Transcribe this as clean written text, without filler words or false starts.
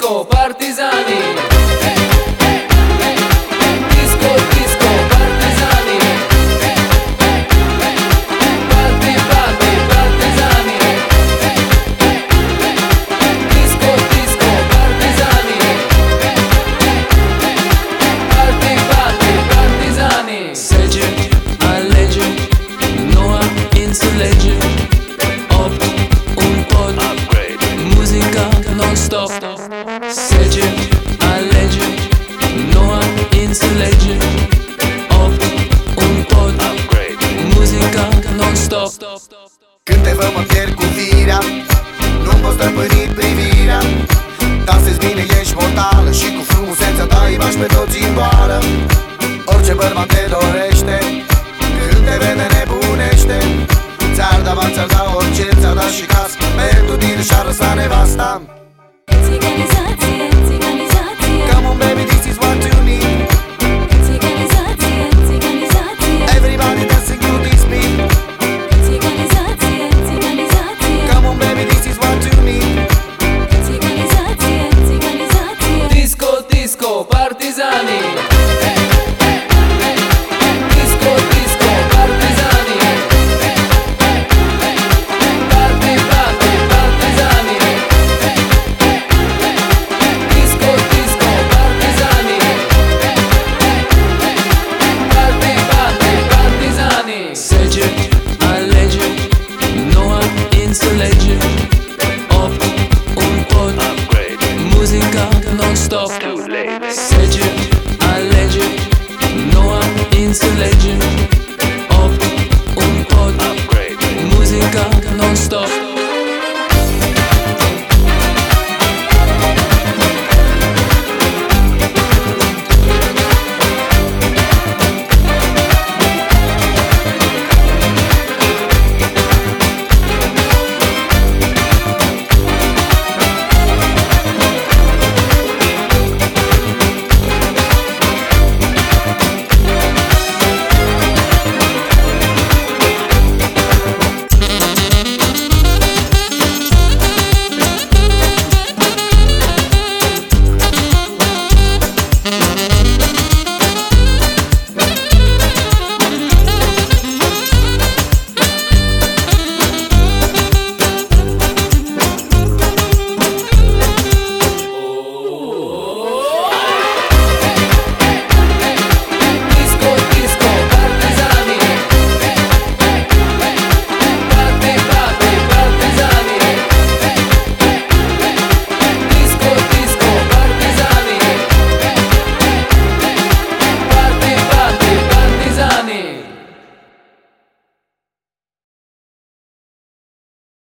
disco, partizani. Disco, disco, partizani. Party, party, partizani. Disco, disco, partizani. Party, party, partizani. Sege, alege, noua înțelege. 8, un pod, muzica non-stop. Sege, alege, noua înțelege. 8, un pod, muzica non-stop. Când te văd mă pierd cu firea, nu-mi poți stăpâni privirea. Dansezi bine, ești mortală și cu frumusețea ta îi bași pe toți în boală. Orice bărbat te dorește, când te vede nebunește. Ți-ar da orice, ți-ar da și cască, pentru tine și-ar lăsa nevasta. Țiganizație, țiganizație. Come on baby, this is what you need. Țiganizație, țiganizație. Everybody dancing to this beat. Țiganizație, țiganizație. Come on baby, this is what you need. Țiganizație, țiganizație. Disco, disco, partizani. Disco, disco, partizani. Party, party, partizani. Disco, disco, partizani. Party, party, partizani. Sege, alege, noua înțelege. 8, un pod, muzica non-stop. Sege, alege, noua înțelege.